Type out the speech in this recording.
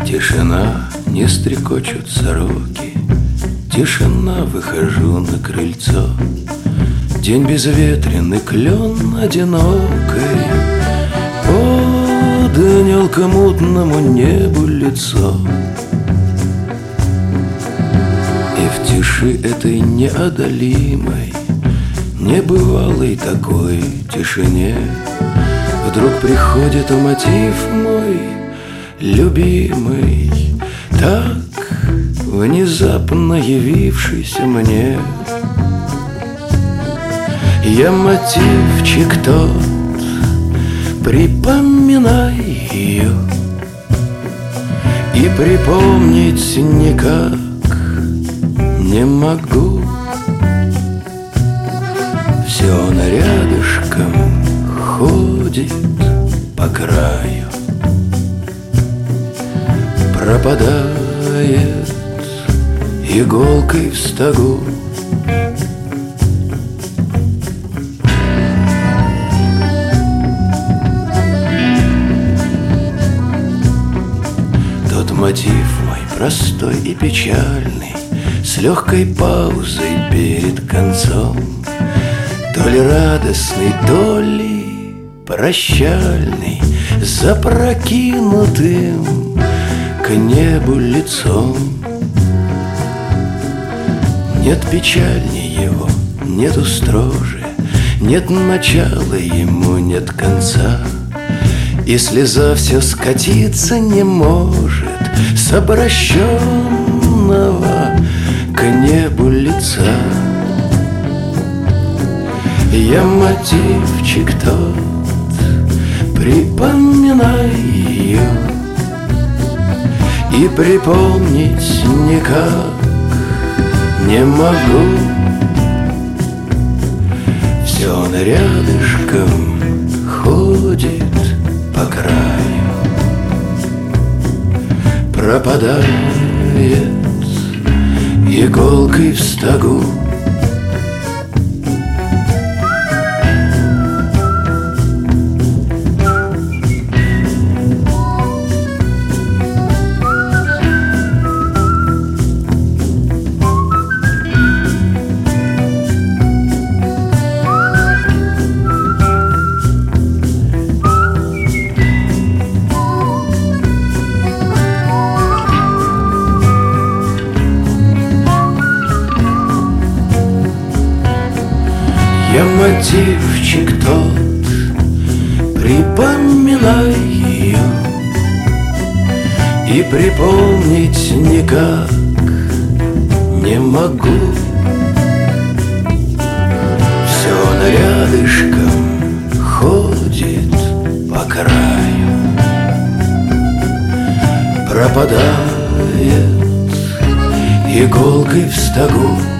Тишина, не стрекочут сороки. Тишина, выхожу на крыльцо. День безветренный, клен одинокой, поднял к мутному небу лицо. И в тиши этой неодолимой, небывалой такой тишине вдруг приходит мотив мой любимый, так внезапно явившийся мне. Я мотивчик тот, припоминай ее, и припомнить никак не могу. Все он рядышком ходит по краю, пропадает иголкой в стогу. Тот мотив мой простой и печальный, с легкой паузой перед концом, то ли радостный, то ли прощальный, запрокинутым к небу лицом. Нет печальнее его, нету строже, нет начала ему, нет конца. И слеза все скатиться не может с обращенного к небу лица. Я мотивчик тот, припоминай ее, и припомнить никак не могу. Все он рядышком ходит по краю, пропадает иголкой в стогу. Я мотивчик тот, припоминай ее, и припомнить никак не могу. Все он рядышком ходит по краю, пропадает иголкой в стогу.